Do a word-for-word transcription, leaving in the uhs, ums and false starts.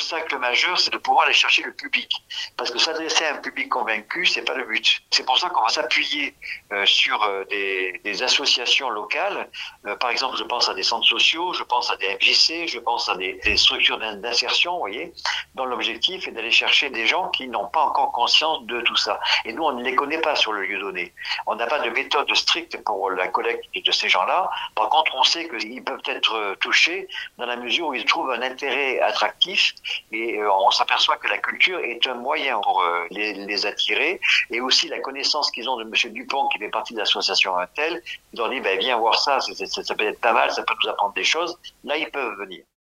l'obstacle majeur, c'est de pouvoir aller chercher le public. Parce que s'adresser à un public convaincu, c'est pas le but. C'est pour ça qu'on va s'appuyer euh, sur euh, des, des associations locales. Euh, par exemple, je pense à des centres sociaux, je pense à des M J C, je pense à des, des structures d'insertion, vous voyez, dont l'objectif est d'aller chercher des gens qui n'ont pas encore conscience de tout ça. Et nous, on ne les connaît pas sur le lieu donné. On n'a pas de méthode stricte pour la collecte de ces gens-là. Par contre, on sait qu'ils peuvent être touchés dans la mesure où ils trouvent un intérêt attractif et euh, on s'aperçoit que la culture est un moyen pour euh, les, les attirer, et aussi la connaissance qu'ils ont de M. Dupont qui fait partie de l'association Intel, ils leur disent ben, viens voir ça, ça, ça, ça peut être pas mal, ça peut nous apprendre des choses, là ils peuvent venir.